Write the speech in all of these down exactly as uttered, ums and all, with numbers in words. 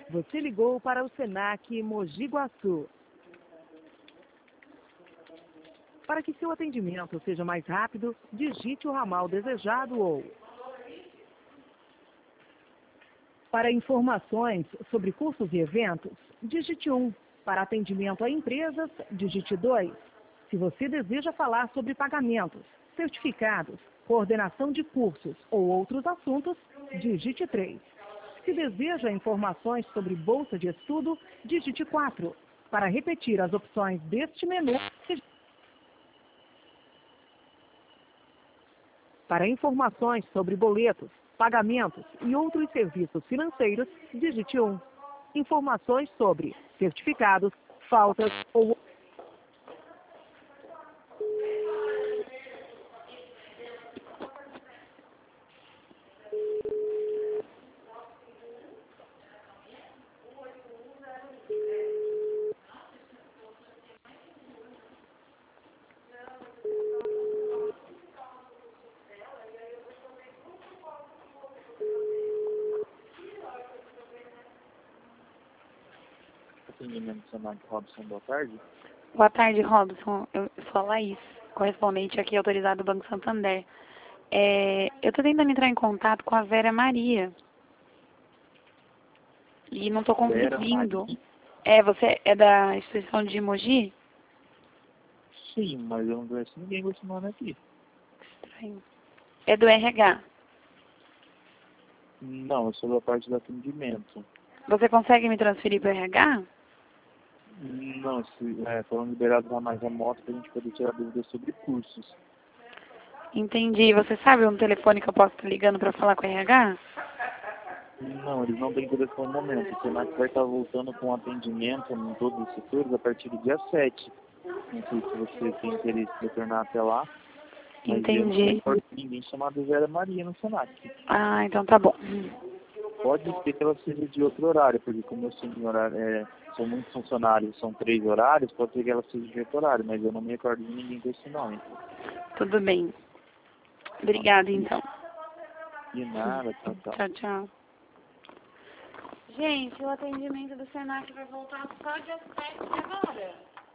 Você ligou para o Senac Mogi Guaçu. Para que seu atendimento seja mais rápido, digite o ramal desejado ou... Para informações sobre cursos e eventos, digite um. Para atendimento a empresas, digite dois. Se você deseja falar sobre pagamentos, certificados, coordenação de cursos ou outros assuntos, digite três. Se deseja informações sobre bolsa de estudo, digite quatro. Para repetir as opções deste menu, para informações sobre boletos, pagamentos e outros serviços financeiros, digite um. Informações sobre certificados, faltas ou... Atendimento do Senac Robson, boa tarde. Boa tarde, Robson. Eu sou a Laís, correspondente aqui autorizado do Banco Santander. É, eu estou tentando entrar em contato com a Vera Maria. E não estou conseguindo. É, você é da instituição de Mogi? Sim, mas eu não conheço ninguém com esse nome aqui. Estranho. É do R H. Não, eu sou da parte do atendimento. Você consegue me transferir para o R H? Não, se é, foram liberados a mais remoto para a gente poder tirar dúvidas sobre cursos. Entendi. Você sabe um telefone que eu posso estar ligando para falar com o R H? Não, eles não têm telefone no momento. O Senac vai estar voltando com atendimento em todos os setores a partir do dia sete. Não sei se você tem interesse em retornar até lá. Mas Entendi. eu não recordo ninguém chamado Vera Maria no Senac. Ah, então tá bom. Pode ser que ela seja de outro horário, porque como eu sei que horário, é, são muitos funcionários, são três horários, pode ser que ela seja de outro horário, mas eu não me recordo de ninguém com esse nome. Tudo bem. Obrigada, então. De nada, tchau, tchau. Tchau, tchau. Gente, o atendimento do Senac vai voltar só dia sete agora.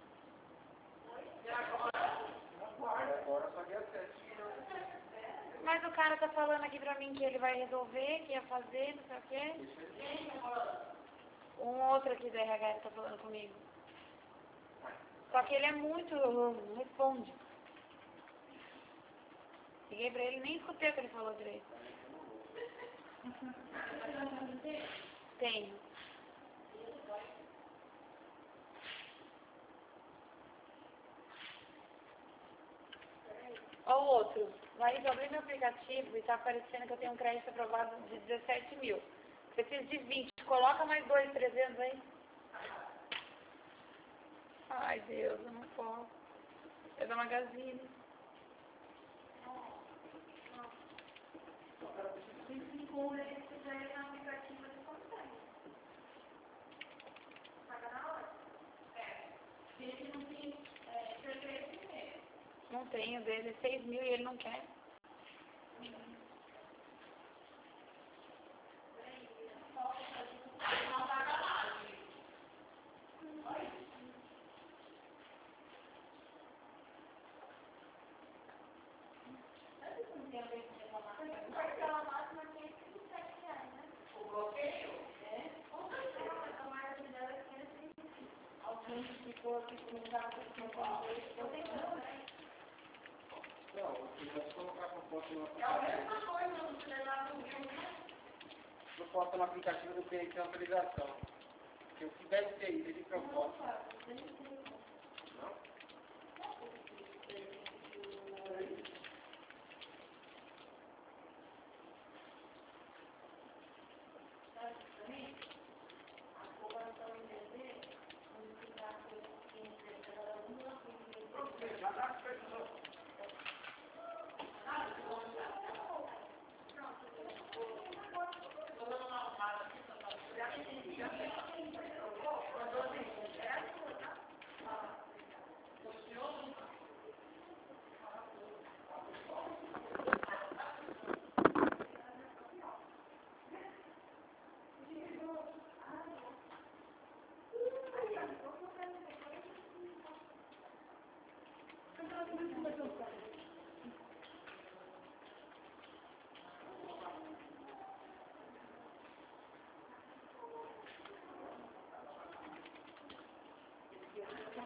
Mas o cara tá falando aqui pra mim que ele vai resolver, que ia fazer, não sei o quê. Um outro aqui do R H tá falando comigo. Só que ele é muito... não responde. Liguei pra ele e nem escutei o que ele falou direito. Tenho. Ó o outro. Laís, eu abri meu aplicativo e tá aparecendo que eu tenho um crédito aprovado de dezessete mil. Preciso de vinte. Coloca mais dois, trezentos aí. Ai, Deus, eu não posso. É da Magazine. Não tenho, dezesseis mil e ele não quer. Proposta no aplicativo do cliente de autorização. Se eu tivesse ter ido de proposta. Não?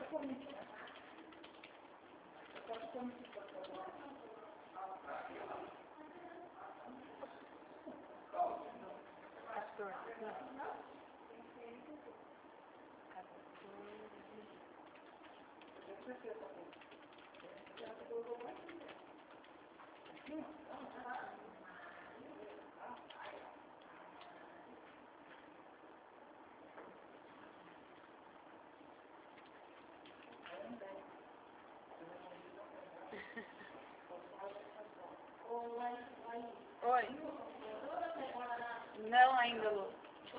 Oi. Não ainda, Lu.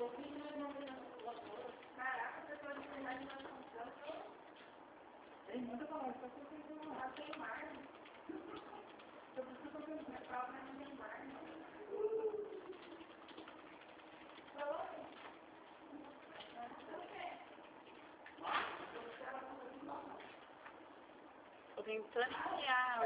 Tô tentando criar.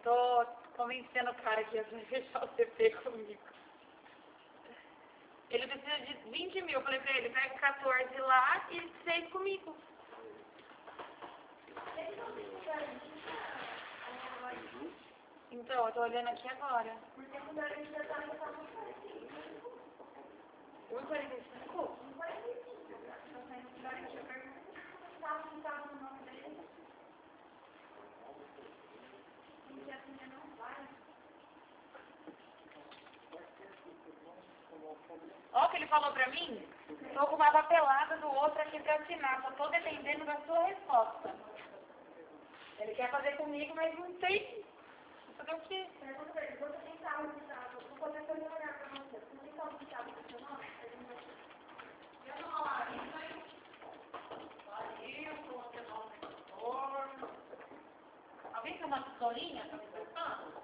tô convencendo o cara que ia fechar o C P comigo. Ele precisa de vinte mil. Eu falei pra ele, pega quatorze lá e seis comigo. Então, eu tô olhando aqui agora. um e quarenta e cinco? Ó, o que ele falou pra mim? Tô com uma papelada do outro aqui pra assinar. Só tô dependendo da sua resposta. Ele quer fazer comigo, mas não sei fazer o quê? Pergunta pra ele, você tem carro de casa? Vou poder fazer um olhar pra você. Você tem carro de casa pro seu nome? Eu não falaria, mas... Valeu, você não mentor. Alguém tem uma tesourinha? Tá me pensando?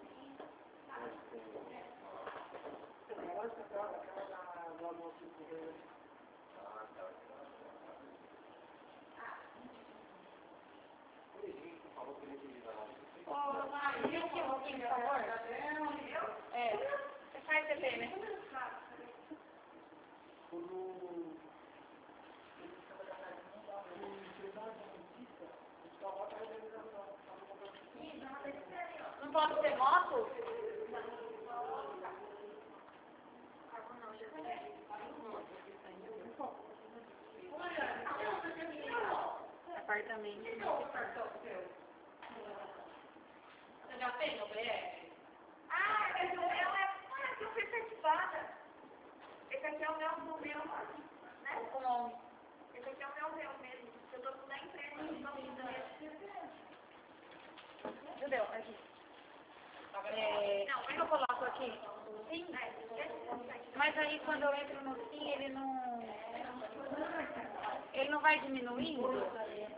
Ô, Mário, viu que eu aqui, por favor? É, você faz C P, né? Não pode ser moto? Apartamento. Você já fez o B R? Ah, esse é o meu, é... Ah, eu fui certificada. Esse aqui é o meu, do meu, né? Como? Esse aqui é o meu, meu mesmo. Eu tô da empresa, não entendeu? Aqui. É... Não, como eu coloco aqui? Sim, mas aí quando eu entro no sim, ele não... Ele não vai diminuindo?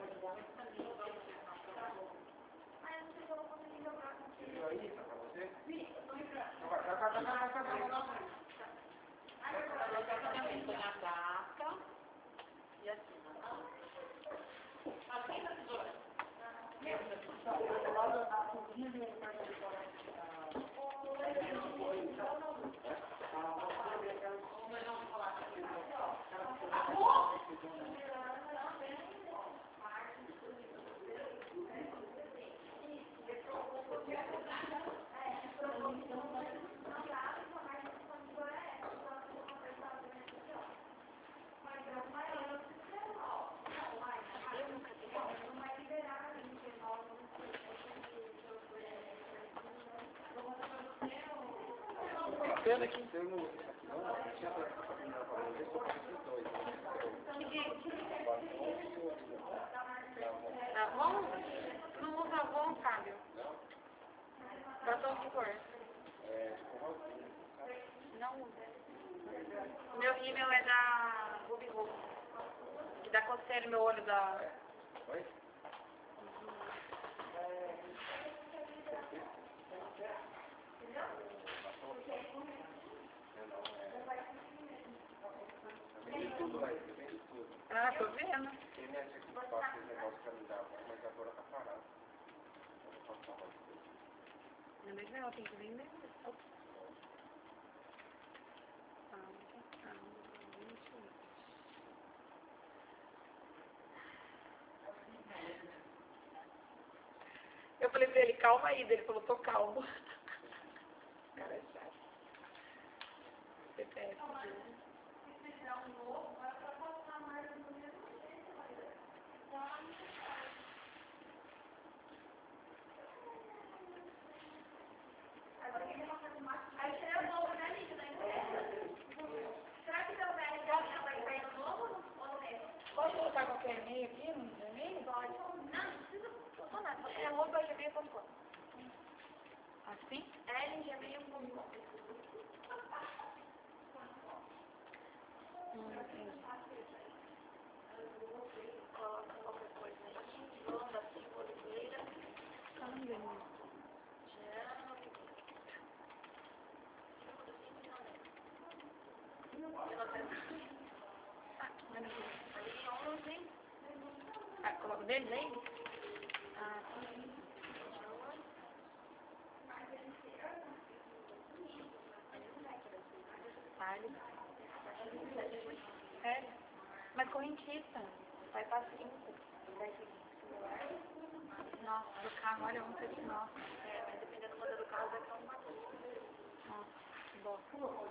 E assim, assim na tesoura. Pena que eu não tinha Tá bom? Não usa bom, Fábio. Batom de cor. Não usa. Meu rímel é da Ruby Rose. Que dá coceira no meu olho da... Oi? Ah, tô vendo. Tem minha tia que passa esse negócio pra me dar, mas agora tá parado. Não, mas não, tem que vender. Eu falei pra ele, calma aí, ele falou, tô calmo. Cara, é chato. C P F. Pode colocar qualquer e-mail aqui no e-mail? Pode. Não, não precisa colocar nada. É arroba gmail ponto com. Assim? É, gmail ponto com. Hum, entendi. Coloca qualquer coisa aí. Longa, assim, Oliveira. Caramba. Ah, mas ali ontem. Ah, coloco deles aí? Ah, sim. trabalho. Sério? Mas correntista. Vai pra cinco. Nossa, o carro, olha, um aqui, nossa. É, mas dependendo do modelo do carro, vai ser uma coisa. Nossa, que bosta.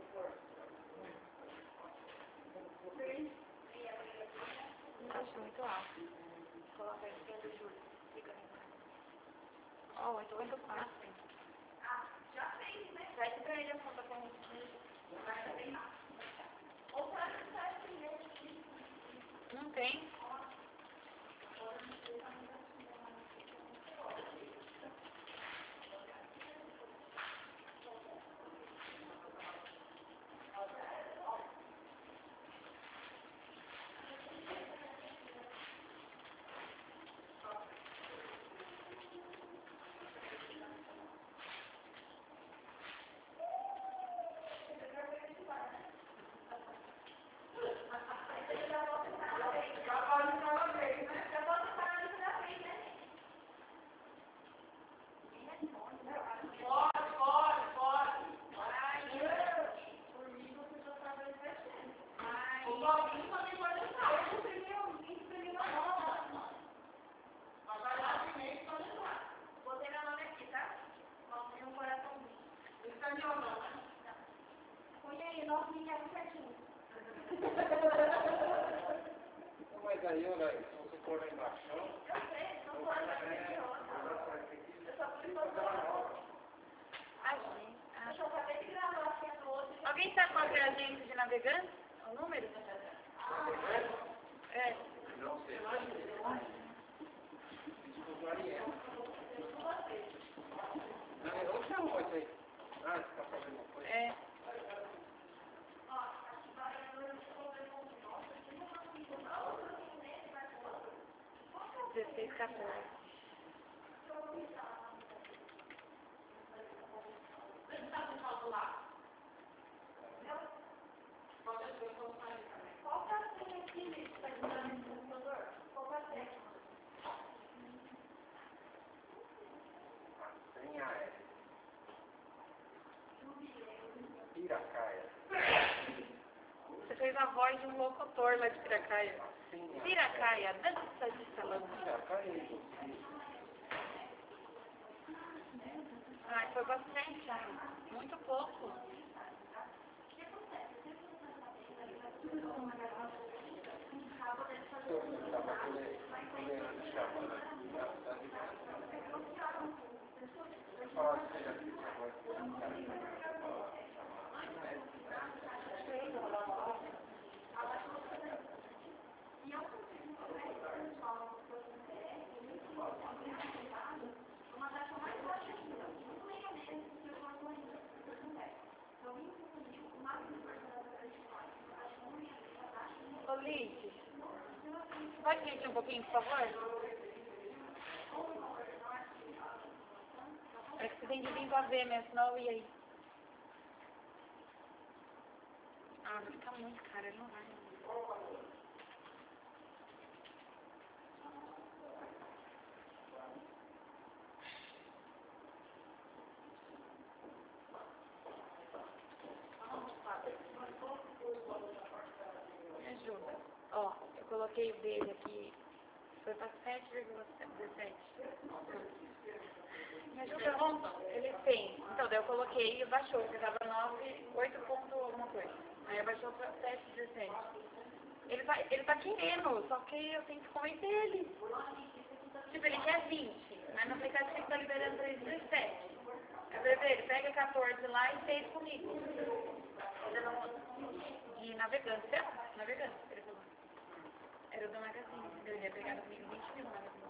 Acho muito alto. Coloca aí dentro do juro. Fica aí. Ó, oito oito quatro. Ah, já fez, né? Vai pra ele a conta com ou pra não tem. Mas aí, olha, se você for lá embaixo, eu sei, não pode fazer Ai, gente. Ah. Eu só acabei de gravar aqui a outra. Alguém sabe qual é a agência de navegante? O número? É. Não sei. Onde chamou isso aí? Ah, você está fazendo uma coisa? É. dezesseis, quatorze. Qual que é a senha aqui? Está digitando no computador? Qual que é a senha? A senha é Piracaia. Você fez a voz de um locutor lá de Piracaia. Piracaia, dança de salão. Piracaia. Ai, foi bastante, ah, muito pouco. Ô, Liz, pode mentir um pouquinho, por favor? É que você tem de vir pra ver mesmo, senão eu ia aí. Ah, vai ficar muito caro, ele não vai. Me ajuda. Ó, eu coloquei o dele aqui, foi para sete vírgula dezessete. Me ajuda. Ele tem. Então, daí eu coloquei e baixou, porque estava nove, oito ponto alguma coisa. Aí baixou para sete vírgula dezessete. Ele, vai, ele tá querendo, só que eu tenho que convencer ele. Tipo, ele quer vinte, mas no aplicativo tá liberando três vírgula dezessete. Eu falei pra ele, pega quatorze lá e seis comigo. De navegante, sei lá, navegante, ele falou. Era do Magazine, eu ia pegar comigo vinte mil no Magazine.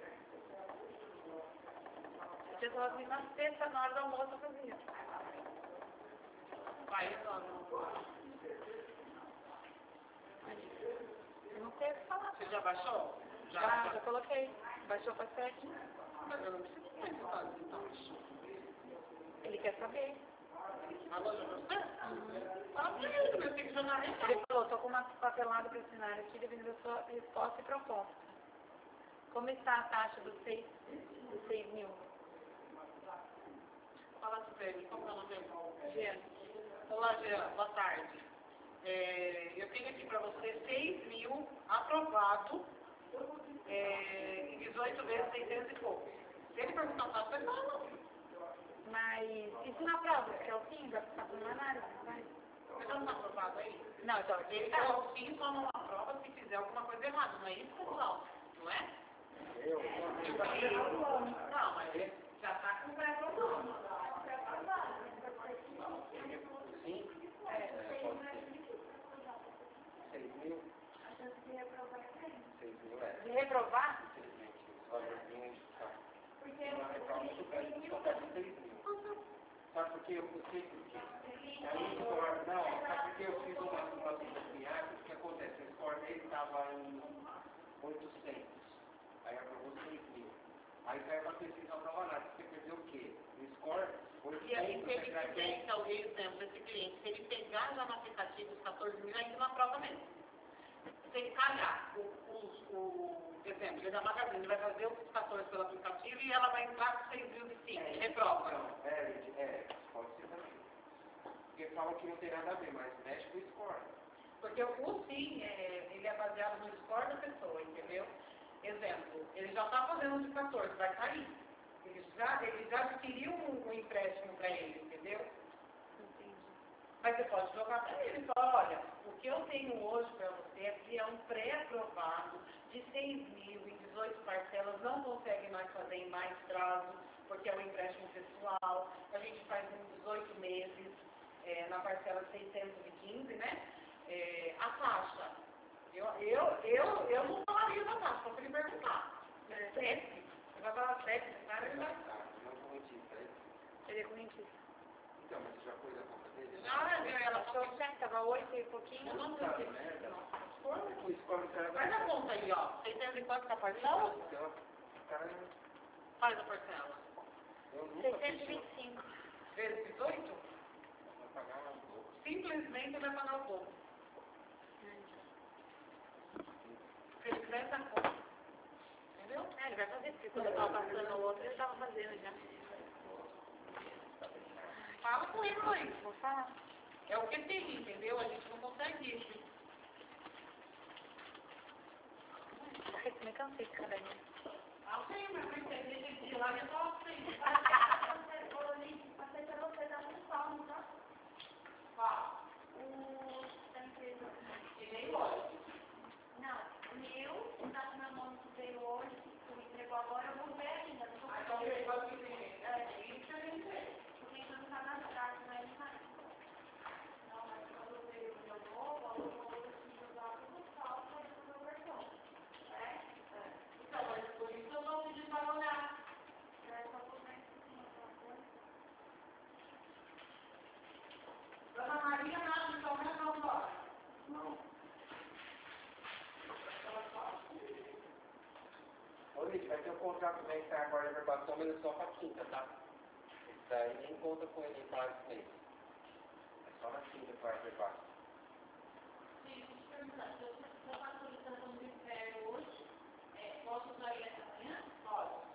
Eu tinha falado comigo na sexta, na hora do almoço eu fazia. Vai, resolve. Eu não sei o que falar. Você já baixou? Já, já, já coloquei. Baixou para sete. Mas eu não preciso mais resultados, então. Ele quer saber. Agora já gostei? Uhum. Fala pra ele, mas tem que jornalista. Ele falou, tô com uma papelada para assinar aqui, devido à sua resposta e proposta. Como está a taxa dos seis, dos seis mil? Fala pra ele, como é o nome dele? Jean. Olá, Jean, boa tarde. É, eu tenho aqui para você seis mil aprovado é, em dezoito vezes seiscentos e pouco. Se ele perguntar para você, fala. Mas isso na prova, que é o fim, vai ficar com análise, vai? Você já não está aprovado aí? Não, então, Ele é o fim, só não aprova se fizer alguma coisa errada, não é isso, pessoal? Não é? Eu? Não, mas ele já está com pré-aprovado. Sim? É, pode ser. seis mil? seis mil é. De reprovar? Infelizmente, só de identificar. Uma reprova super, só pode seis mil. Sabe por quê? Eu sei por quê. Aí, score, não, sabe por quê? Eu fiz uma simulação de piada, o que acontece? O score dele estava em oitocentos. Aí aprovou seis mil. Aí caiu para pesquisa não prova nada. Você perdeu o quê? O score, E aí, oitocentos, se ele você vai fizer, então, o exemplo desse cliente, se ele pegar já no aplicativo os quatorze mil, aí não aprova mesmo. Se ele calhar o, o, o exemplo, ele da Magazine vai fazer os quatorze pelo aplicativo e ela vai entrar com seis mil de sim, reprova. Não, é, é, pode ser também. Porque falam que não tem nada a ver, mas mexe com o score. Porque o sim, é, ele é baseado no score da pessoa, entendeu? Exemplo, ele já está fazendo de quatorze, vai cair. Ele já, ele já adquiriu um, um empréstimo para ele, entendeu? Entendi. Mas você pode jogar para ele e falar, olha, o que eu tenho hoje para você aqui é um pré-aprovado de seis mil em dezoito parcelas, não consegue mais fazer em mais prazo, porque é um empréstimo pessoal, a gente faz em dezoito meses, é, na parcela seiscentos e quinze, né? É, a taxa, eu, eu, eu, eu não falaria da taxa, só para ele perguntar. É sete, você vai falar sete, cara, ele vai... Não é correntista, é? Ele é correntista. Então, mas você já pôs a conta dele? Já, viu? Ela Achou certo, estava oito e pouquinho. Eu não Tá, sei. merda. O score do cara vai... Faz a conta aí, ó. seiscentos e quanto da parcela? Então, o cara... Faz a parcela. Eu nunca seiscentos e fiz vinte e cinco. Vezes dezoito? Vai pagar um pouco. Simplesmente vai pagar o pouco. Se ele fizer essa conta. Entendeu? É, ele vai fazer, porque quando eu estava passando o outro, ele estava fazendo já. Fala com ele, mãe. Vou falar. É o que tem, entendeu? A gente não consegue isso. Me cansei de caderninho. Ah, sim, mas vai entender que de lá eu tô assim. Passei para você dar um salmo, tá? Fala. O da empresa. E nem hoje. Não, o meu está na mão que veio hoje, que me entregou agora, eu vou ver ainda. Não Ah, estou então eu vou que tem. É isso que a gente vê. porque ainda não está cadastrado, não é isso aí. Não, mas quando eu vejo o meu novo, eu vou usar tudo salvo para o meu cartão. É? Então, mas por isso eu não pedi para olhar. É só por mais que sim, alguma coisa. Dona Maria, nada, então não é não, embora. Não. Ô, Lídia, vai ter um contrato também que está agora de verbação, mas é só para quinta, tá? Esse daí nem conta com ele para esse mês. É só na quinta que vai verbação. Sim, deixa eu te perguntar, se eu se eu faço solicitação de férias hoje, é, posso usar ele essa manhã? Pode.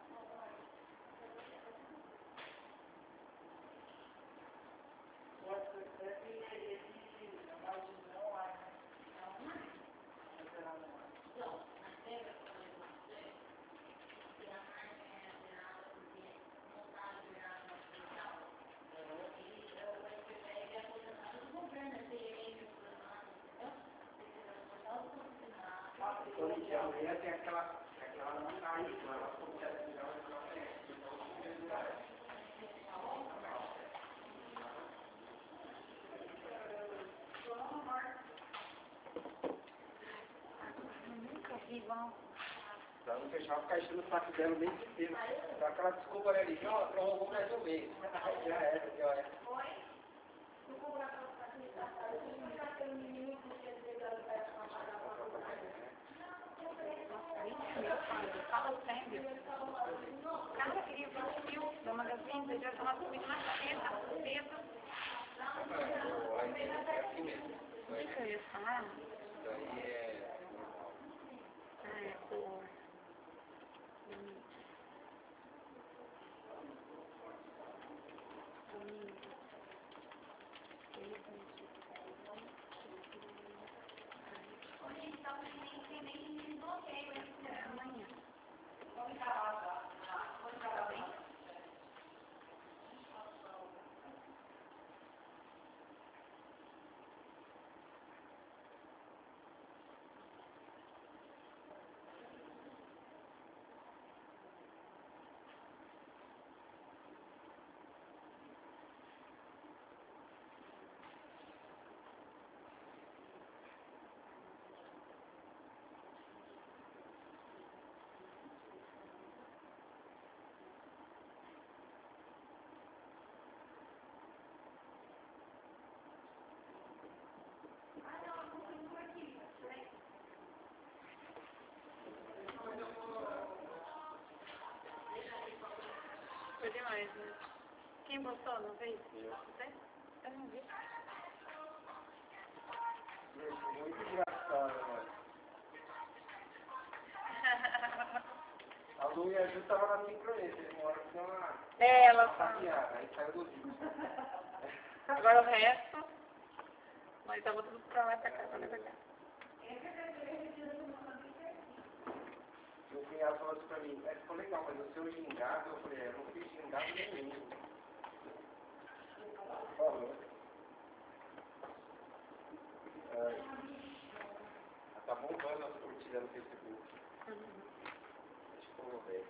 Ô, Lídia, amanhã tem aquela... aquela não tá aí, ela consegue tirar o negócio. Nunca vi igual. Pra não fechar, ficar enchendo o saco dela o mês inteiro. Dá aquela desculpa ali, ali, ó, prorrogou mais um mês. Já era, já era. Oi? Não vou cobrar para você acreditar, eu vou cobrar pelo menino que você teve a liberdade para pagar a faculdade. Nossa, vinte mil, cara. Fala sério. Cada queria vinte mil da Magazine, você já estava comigo na cabeça, cedo. É assim mesmo. O que que eu ia falar? Isso daí é normal. Ah, é por... Limite. Limite. Limite. Foi demais, né? Quem postou, não fez? Você? Eu não vi. Muito engraçado, mano. A Lu e a Ju estavam na sincronia, teve uma hora que deu uma É, ela fala. sabiada, aí saiu do vídeo. Agora o resto, nós estamos tudo pra lá e pra cá, pra lá e pra cá. E o cunhado falou assim pra mim, é, ficou legal, mas o seu gingado, eu falei, eu não fiz gingado nenhum. Falou. É, tá bombando as curtidas no Facebook. Deixa eu ver.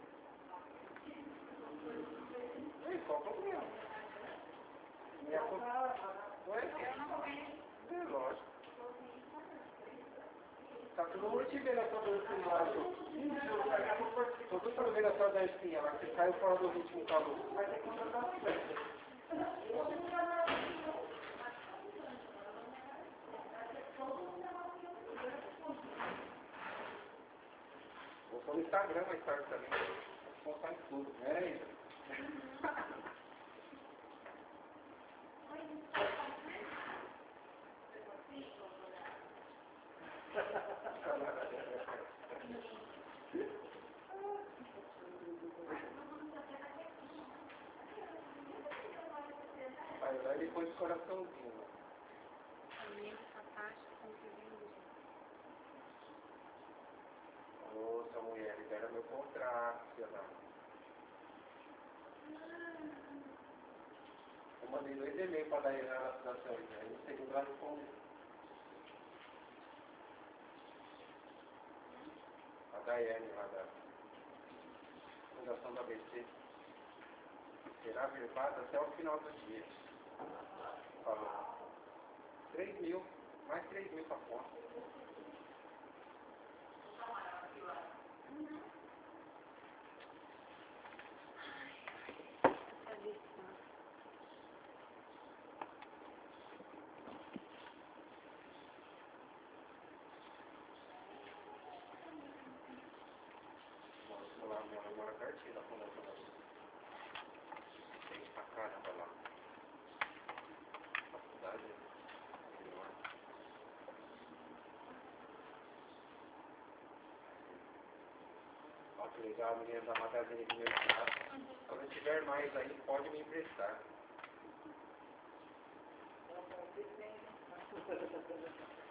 E aí, qual o problema? Minha foto. Oi? É lógico. Tá todo mundo te vendo a sua dancinha. Todo mundo vendo a sua dancinha, mas você caiu fora do ritmo com a luz. Vai ter que contratar a festa. Vou pôr no Instagram mais tarde também. Vou postar em tudo. É isso. Aí depois coraçãozinho. Amigo, essa taxa, conseguindo. Ô, sua mulher, libera meu contrato, senhora. Eu mandei dois e-mails pra dar na fundação, aí no segundo ela respondeu. A Daiane lá da Fundação da A B C. Será verbada até o final do dia. Falou. três mil, mais três mil pra conta. Lá, minha mãe mora pertinho da Fundação da A B C. Tem pra caramba lá. Faculdade. Olha que legal, a menina da Magazine do Mercado. Quando tiver mais aí, pode me emprestar.